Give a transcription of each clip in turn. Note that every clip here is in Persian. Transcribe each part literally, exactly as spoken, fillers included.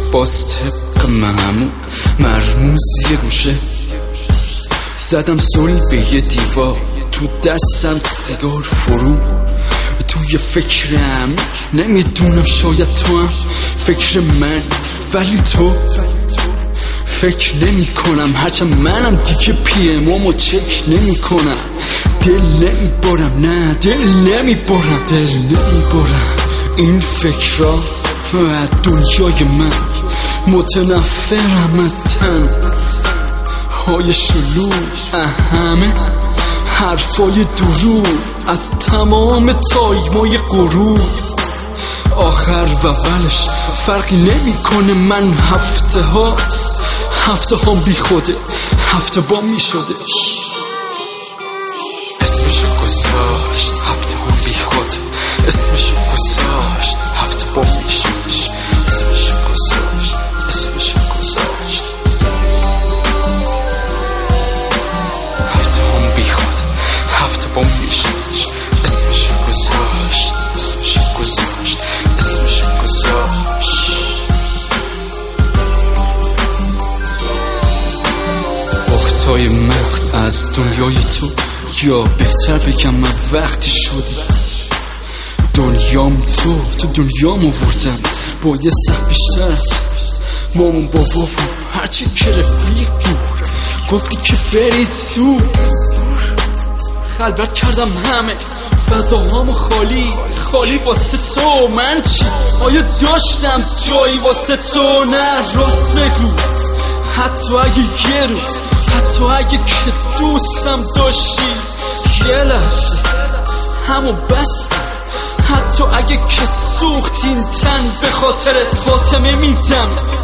باز طبق معمول مرموز یه گوشه زدم زل به یه دیوار، تو دستم سیگار فرو، توی فکرم نمیدونم شاید تو هم فکر من، ولی تو فکر نمی کنم. هرچند منم دیگه پی امامو چک نمی کنم. دل نمی بارم، نه دل نمی بارم، دل نمی بارم این فکرها و دنیای من. متنفرم از تن های شلوغ، همه حرفای دروغ، از تمام تایمای غرور. آخر و اولش فرقی نمی کنه، من هفته هاست هفته هم بی خوده، هفته با می شده اسمش گذاشت هفته هم بی خوده، اسمش گذاشت هفته با می شدش، اسمش گذاشت اسمش گذاشت هفته هم بی خوده، هفته با می شدش، اسمش گذاشت اسمش گذاشت اسمش گذاشت. وقتای مخت از دنیای تو، یا بهتر بگم من وقتی شدی دنیام تو، تو دنیام آوردم با یه سه بیشتر از مامون بابا و هرچی که رفیق بود. گفتی که بری زود، خلوت کردم همه فضاهامو خالی خالی واسه تو. من چی؟ آیا داشتم جایی واسه تو؟ نه راست بگو، حتی اگه یه روز، حتی اگه که دوستم داشتی یه لحظه همو بس، حتی اگه که سوخت این تن به خاطرت خاتمه میدم.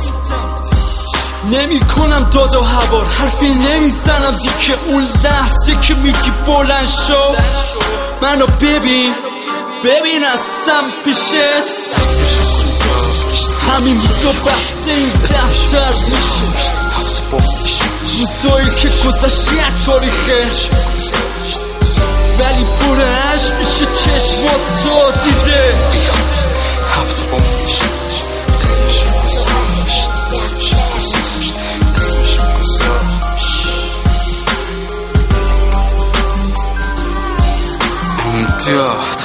نمی کنم داد و هوار، حرفی نمی زنم دیگه. اون لحظه که میگی بلند شو، منو ببین ببین هستم پیشت. همین روزا بسته این دفتر میشه، روزایی که گذشت یک تاریخه، ولی پرش میشه چشمات تو دیده. هفته با میشه اسمش گذاشت اسمش گذاشت اسمش گذاشت. امداد